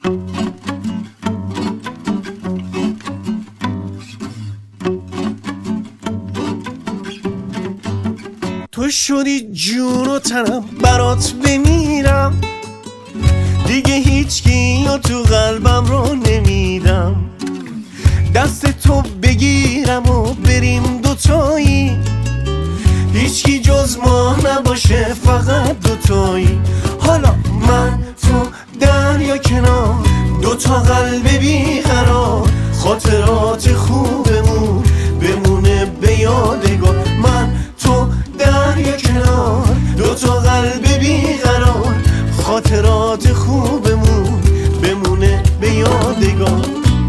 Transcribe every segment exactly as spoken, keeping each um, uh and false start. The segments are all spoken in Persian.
تو شدی جون و تنم برات بمیرم، دیگه هیچکی یا تو قلبم رو نمیدم. دست تو بگیرم و بریم دوتایی، هیچکی جز ما نباشه فقط دوتایی. حالا من تو دریا کنار، دوتا قلب بیقرار، خاطرات خوبمون بمونه به یادگار. من تو دریا کنار، دوتا قلب بیقرار، خاطرات خوبمون بمونه به یادگار.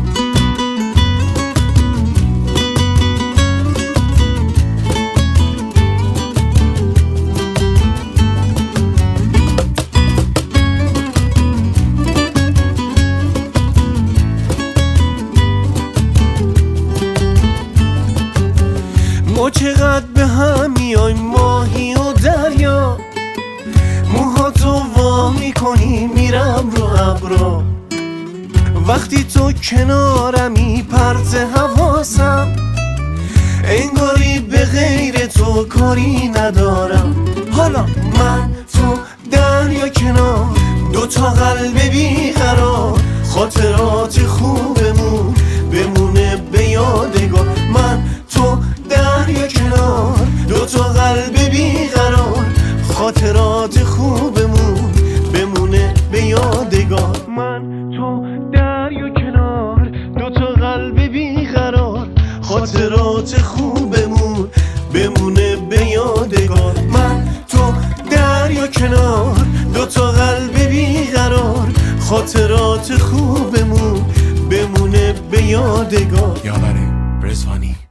ما چقدر به هم میایم ماهی و دریا، موهاتو وا میکنی میرم رو ابرا. وقتی تو کنارمی پرت حواسم، انگاری به غیر تو کاری ندارم. حالا من تو دریا کنار، دوتا قلب بیقرار، خاطرات خوبمون بمونه به یادگار. من تو دریا کنار، دوتا قلب بیقرار، خاطرات خوبمون بمونه به یادگار. من تو دریا کنار، دوتا قلب بیقرار، خاطرات خوبمون بمونه به یادگار. من تو دریا کنار، دوتا قلب بیقرار، خاطرات خوبمون بمونه به یادگار. یاوری رضوانی.